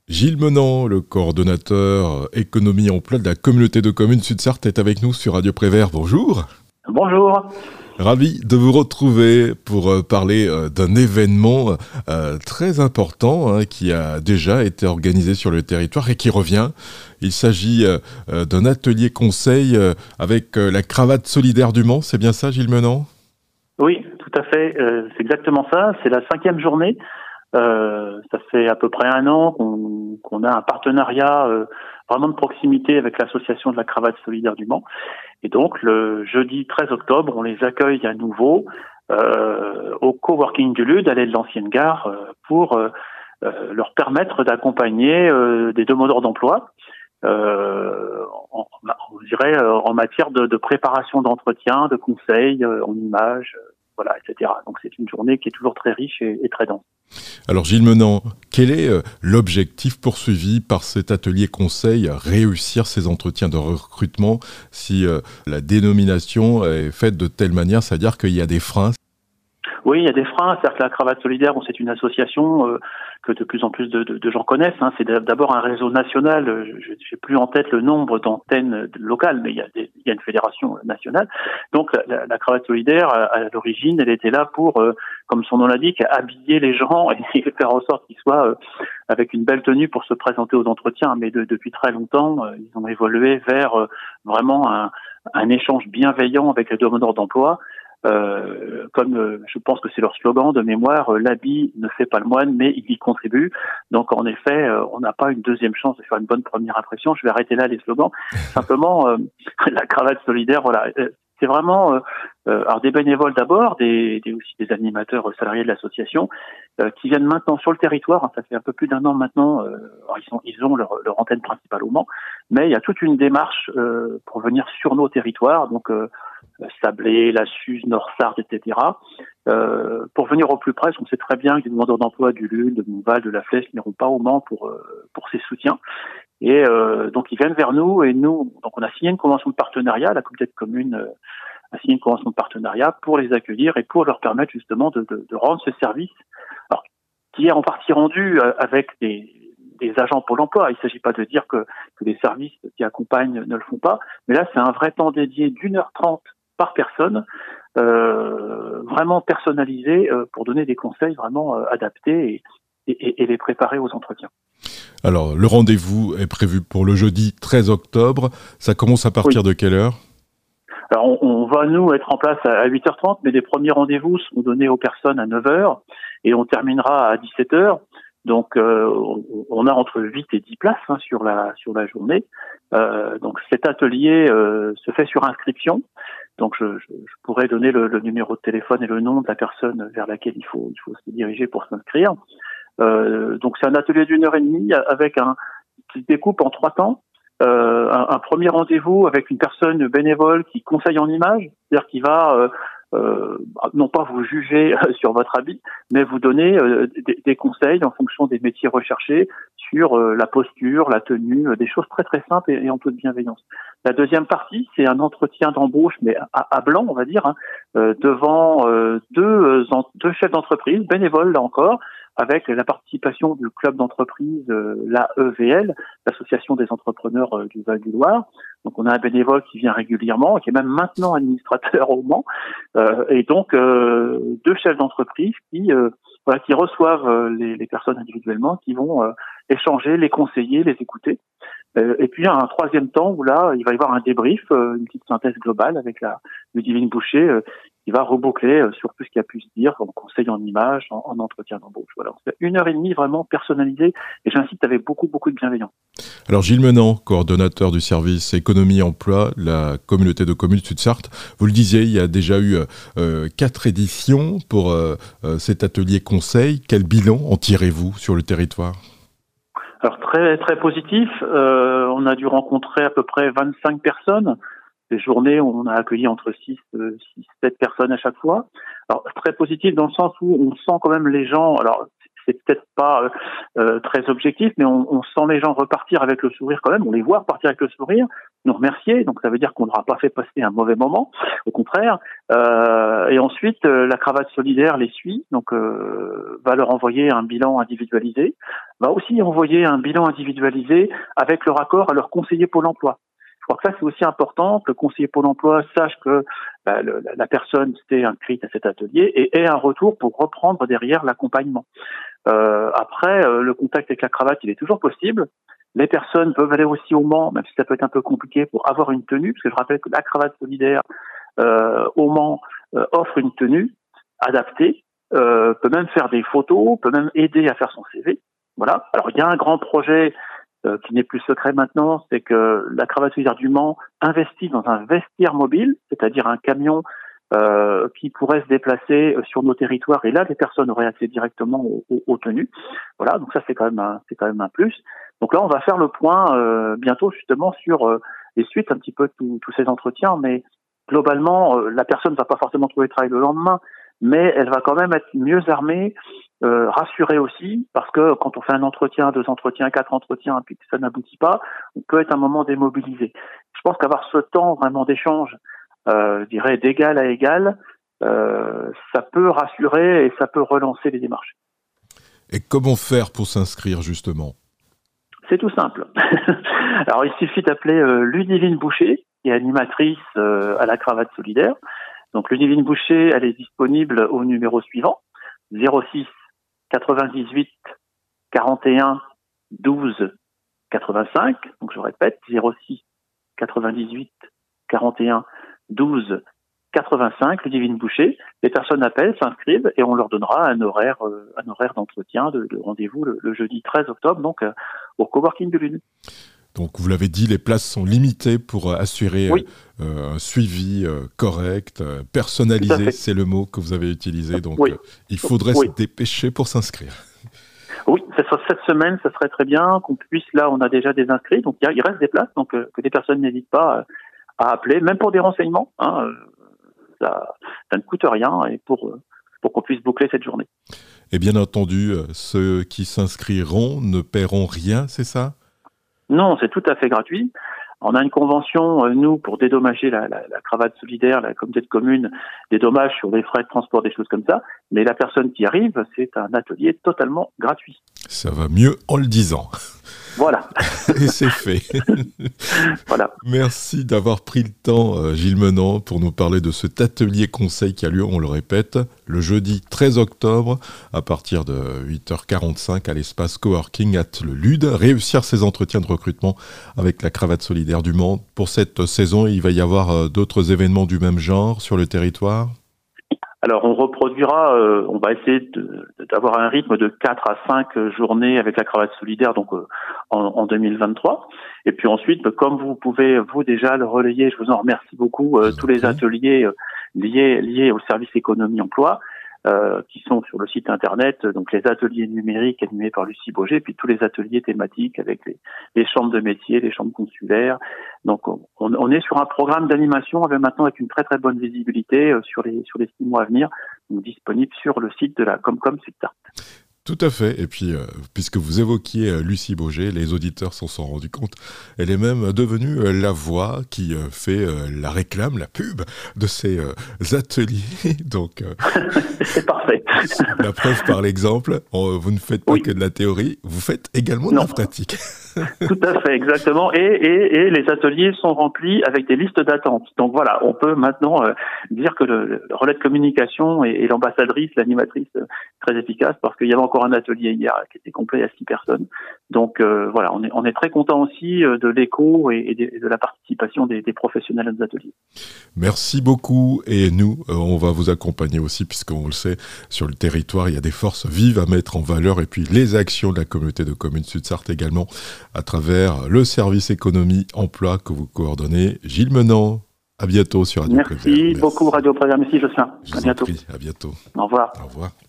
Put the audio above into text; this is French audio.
Gilles Menant, le coordonnateur économie et emploi de la communauté de communes Sud-Sarthe, est avec nous sur Radio Prévert. Bonjour. Bonjour. Ravi de vous retrouver pour parler d'un événement très important qui a déjà été organisé sur le territoire et qui revient. Il s'agit d'un atelier conseil avec la cravate solidaire du Mans. C'est bien ça, Gilles Menant ? Oui, tout à fait. C'est exactement ça. C'est la 5e journée. Ça fait à peu près un an qu'on a un partenariat vraiment de proximité avec l'association de la cravate solidaire du Mans. Et donc, le jeudi 13 octobre, on les accueille à nouveau au coworking du LUD, à l'aile de l'ancienne gare, pour leur permettre d'accompagner des demandeurs d'emploi, on dirait en matière de préparation d'entretien, de conseils, en images, voilà, etc. Donc, c'est une journée qui est toujours très riche et très dense. Alors Gilles Menant, quel est l'objectif poursuivi par cet atelier conseil, réussir ces entretiens de recrutement si la dénomination est faite de telle manière, c'est-à-dire qu'il y a des freins? Oui, il y a des freins. C'est-à-dire que la Cravate Solidaire, c'est une association que de plus en plus de gens connaissent. C'est d'abord un réseau national. Je n'ai plus en tête le nombre d'antennes locales, mais il y a une fédération nationale. Donc la Cravate Solidaire, à l'origine, elle était là pour, comme son nom l'indique, habiller les gens et faire en sorte qu'ils soient avec une belle tenue pour se présenter aux entretiens. Mais depuis très longtemps, ils ont évolué vers vraiment un échange bienveillant avec les demandeurs d'emploi. Comme je pense que c'est leur slogan de mémoire, l'habit ne fait pas le moine, mais il y contribue. Donc en effet, on n'a pas une deuxième chance de faire une bonne première impression. Je vais arrêter là les slogans. Simplement, la cravate solidaire, voilà, c'est vraiment alors des bénévoles d'abord, aussi des animateurs salariés de l'association qui viennent maintenant sur le territoire. Ça fait un peu plus d'un an maintenant. Ils ont leur antenne principale au Mans, mais il y a toute une démarche pour venir sur nos territoires. Donc Sablé, la Suze, Nord-Sarthe, etc. Pour venir au plus près, on sait très bien que les demandeurs d'emploi du LUL, de Montval, de la Flèche n'iront pas au Mans pour ces soutiens. Et donc ils viennent vers nous et nous, donc on a signé une convention de partenariat, la communauté de communes a signé une convention de partenariat pour les accueillir et pour leur permettre justement de rendre ce service, alors, qui est en partie rendu avec des agents Pôle emploi. Il ne s'agit pas de dire que les services qui accompagnent ne le font pas, mais là c'est un vrai temps dédié d'1h30 par personne, vraiment personnalisé pour donner des conseils vraiment adaptés et les préparer aux entretiens. Alors le rendez-vous est prévu pour le jeudi 13 octobre. Ça commence à partir de quelle heure ? Alors on va nous être en place à 8h30, mais les premiers rendez-vous sont donnés aux personnes à 9h et on terminera à 17h. Donc on a entre 8 et 10 places sur la journée. Donc cet atelier se fait sur inscription. Donc je pourrais donner le numéro de téléphone et le nom de la personne vers laquelle il faut se diriger pour s'inscrire. Donc c'est un atelier d'1h30 qui se découpe en 3 temps. Un premier rendez-vous avec une personne bénévole qui conseille en images, c'est-à-dire qui va non pas vous juger sur votre habit, mais vous donner des conseils en fonction des métiers recherchés sur la posture, la tenue, des choses très très simples et en toute bienveillance. La deuxième partie, c'est un entretien d'embauche, mais à blanc, on va dire, devant deux chefs d'entreprise, bénévoles là encore, avec la participation du club d'entreprise, l'AEVL, l'Association des entrepreneurs du Val-du-Loir. Donc on a un bénévole qui vient régulièrement, qui est même maintenant administrateur au Mans, et donc 2 chefs d'entreprise qui reçoivent les personnes individuellement, qui vont échanger, les conseiller, les écouter. Et puis un troisième temps où là, il va y avoir un débrief, une petite synthèse globale avec Ludivine Boucher, qui va reboucler sur tout ce qui a pu se dire, en conseil en images, en entretien d'embauche. Voilà, c'est 1h30 vraiment personnalisé, et j'insiste avec beaucoup de bienveillance. Alors Gilles Menant, coordonnateur du service économie et emploi de la communauté de communes Sud-Sarthe, vous le disiez, il y a déjà eu 4 éditions pour cet atelier conseil. Quel bilan en tirez-vous sur le territoire ? Alors très très positif. On a dû rencontrer à peu près 25 personnes. Les journées, on a accueilli entre 7 personnes à chaque fois. Alors très positif dans le sens où on sent quand même les gens. Alors c'est peut-être pas très objectif, mais on sent les gens repartir avec le sourire quand même. On les voit repartir avec le sourire, nous remercier. Donc ça veut dire qu'on n'aura pas fait passer un mauvais moment, au contraire. Et ensuite, la cravate solidaire les suit, donc va leur envoyer un bilan individualisé, va aussi envoyer un bilan individualisé avec leur accord à leur conseiller Pôle emploi. Je crois que ça, c'est aussi important, que le conseiller Pôle emploi sache que la personne s'est inscrite à cet atelier et ait un retour pour reprendre derrière l'accompagnement. Après, le contact avec la cravate, il est toujours possible. Les personnes peuvent aller aussi au Mans, même si ça peut être un peu compliqué, pour avoir une tenue, parce que je rappelle que la cravate solidaire au Mans offre une tenue adaptée, peut même faire des photos, peut même aider à faire son CV. Voilà. Alors, il y a un grand projet qui n'est plus secret maintenant, c'est que la cravate solidaire du Mans investit dans un vestiaire mobile, c'est-à-dire un camion qui pourrait se déplacer sur nos territoires, et là les personnes auraient accès directement aux tenues. Voilà, donc ça c'est quand même un plus. Donc là on va faire le point bientôt justement sur les suites un petit peu tous ces entretiens, mais globalement la personne ne va pas forcément trouver le travail le lendemain, mais elle va quand même être mieux armée, rassurée aussi, parce que quand on fait un entretien, 2 entretiens, 4 entretiens, puis que ça n'aboutit pas, on peut être un moment démobilisé. Je pense qu'avoir ce temps vraiment d'échange, je dirais d'égal à égal, ça peut rassurer et ça peut relancer les démarches. Et comment faire pour s'inscrire justement ? C'est tout simple. Alors il suffit d'appeler Ludivine Boucher, qui est animatrice à la cravate solidaire. Donc Ludivine Boucher, elle est disponible au numéro suivant, 06 98 41 12 85. Donc je répète, 06 98 41 12 85, Ludivine Boucher. Les personnes appellent, s'inscrivent et on leur donnera un horaire d'entretien, de rendez-vous le jeudi 13 octobre, donc au coworking de Lune. Donc vous l'avez dit, les places sont limitées pour assurer un suivi correct, personnalisé, c'est le mot que vous avez utilisé, donc il faudrait se dépêcher pour s'inscrire. Oui, cette semaine, ça serait très bien qu'on puisse, là on a déjà des inscrits, donc il reste des places, donc que des personnes n'hésitent pas à appeler, même pour des renseignements, ça ne coûte rien, et pour qu'on puisse boucler cette journée. Et bien entendu, ceux qui s'inscriront ne paieront rien, c'est ça ? Non, c'est tout à fait gratuit. On a une convention, nous, pour dédommager la cravate solidaire, la communauté de communes, des dommages sur les frais de transport, des choses comme ça. Mais la personne qui arrive, c'est un atelier totalement gratuit. Ça va mieux en le disant. Voilà. Et c'est fait. Voilà. Merci d'avoir pris le temps, Gilles Menand, pour nous parler de cet atelier conseil qui a lieu, on le répète, le jeudi 13 octobre, à partir de 8h45 à l'espace Coworking at le Lude. Réussir ses entretiens de recrutement avec la cravate solidaire du Mans. Pour cette saison, il va y avoir d'autres événements du même genre sur le territoire ? Alors on reproduira, on va essayer d'avoir un rythme de 4 à 5 journées avec la cravate solidaire, donc en 2023. Et puis ensuite, comme vous pouvez vous déjà le relayer, je vous en remercie beaucoup, tous les ateliers liés au service économie emploi, qui sont sur le site internet, donc les ateliers numériques animés par Lucie Boger, puis tous les ateliers thématiques avec les chambres de métiers, les chambres consulaires. Donc on est sur un programme d'animation avec une très très bonne visibilité sur les 6 mois à venir, donc disponible sur le site de la Comcom Substart. Tout à fait. Et puis, puisque vous évoquiez Lucie Boger, les auditeurs s'en sont rendus compte. Elle est même devenue la voix qui fait la réclame, la pub de ces ateliers. Donc, c'est parfait. La preuve par l'exemple. Vous ne faites pas que de la théorie, vous faites également de la pratique. Tout à fait, exactement. Et les ateliers sont remplis avec des listes d'attente. Donc voilà, on peut maintenant dire que le relais de communication et l'ambassadrice, l'animatrice, très efficace, parce qu'il y avait encore un atelier hier qui était complet à 6 personnes. Donc voilà, on est très content aussi de l'écho et de la participation des professionnels à nos ateliers. Merci beaucoup. Et nous, on va vous accompagner aussi, puisqu'on le sait, sur le territoire, il y a des forces vives à mettre en valeur, et puis les actions de la communauté de communes Sud-Sarthe également, à travers le service économie emploi que vous coordonnez. Gilles Menand, à bientôt sur Radio Prévert. Merci beaucoup Radio Prévert. Merci Jocelyn. À bientôt. À bientôt. Au revoir. Au revoir.